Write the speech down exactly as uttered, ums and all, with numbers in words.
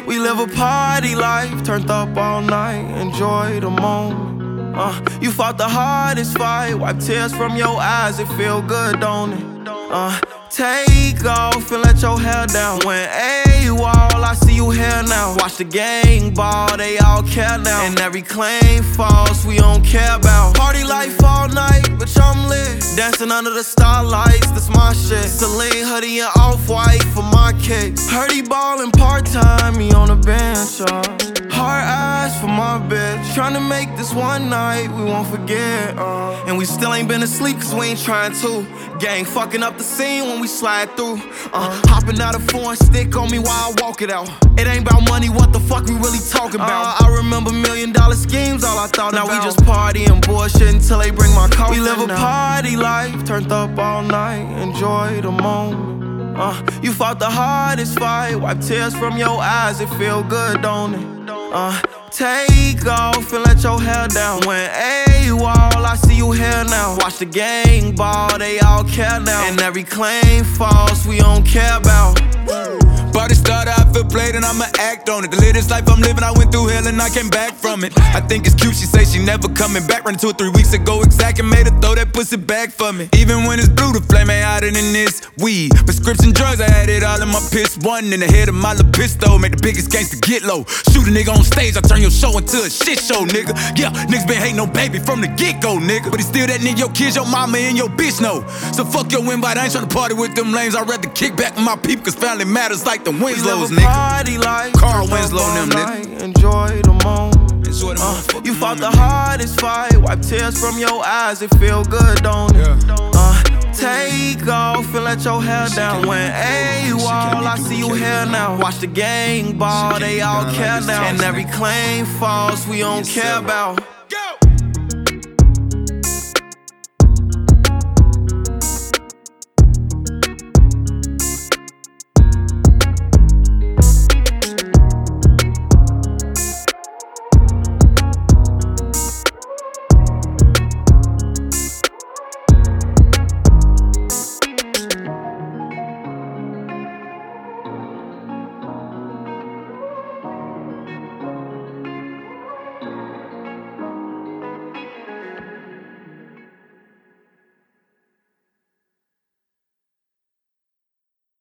We live a party life, turned up all night, enjoy the moment. Uh, you fought the hardest fight, wipe tears from your eyes, it feel good, don't it? Uh, take off and let your hair down. When AWOL, I see you here now. Watch the gang ball, they all care now. And every claim false, we don't care about. Party life all night, bitch, I'm lit. Dancing under the starlights, that's my shit. Celine hoodie and off-white for my kicks. Heard he ballin' part-time, he on the bench, uh. Hard eyes for my bitch. Tryna make this one night we won't forget, uh. And we still ain't been asleep cause we ain't trying to. Gang fucking up the scene when we slide through. Uh, hopping out a foreign stick on me while I walk it out. It ain't about money, what the fuck we really talking about? Uh, I remember million dollar schemes, all I thought now about. Now we just party and bullshit until they bring my coffee. We live a party life, turned up all night, enjoy the moment. Uh, you fought the hardest fight, wipe tears from your eyes, it feel good, don't it? Uh, take off and let your hair down. When AWOL, I see you here now. Watch the gang ball, they all care now. And every claim false, we don't care about. Party started, I feel played and I'ma act on it. The latest life I'm living, I went through hell and I came back from it. I think it's cute, she say she never coming back. Running two or three weeks ago, exact and made her throw that pussy back for me. Even when it's blue, the flame ain't hotter than this weed. Prescription drugs, I had it all in my piss. One in the head of my little pistol, make the biggest gangster get low. Shoot a nigga on stage, I turn your show into a shit show, nigga. Yeah, niggas been hating no baby from the get-go, nigga. But it's still that nigga, your kids, your mama, and your bitch know. So fuck your invite, I ain't tryna party with them lames. I'd rather kick back with my peep, cause family matters like the Winslows, nigga. Party life, Carl Winslow and them, nigga. Enjoy the moment. Enjoy the uh, You fought moment, the hardest fight, wipe tears from your eyes, it feel good, don't it? Yeah. Uh, take off and let your hair down. When AWOL, I see you here now. Watch the gang ball, they all care now. And every claim false, we don't care about.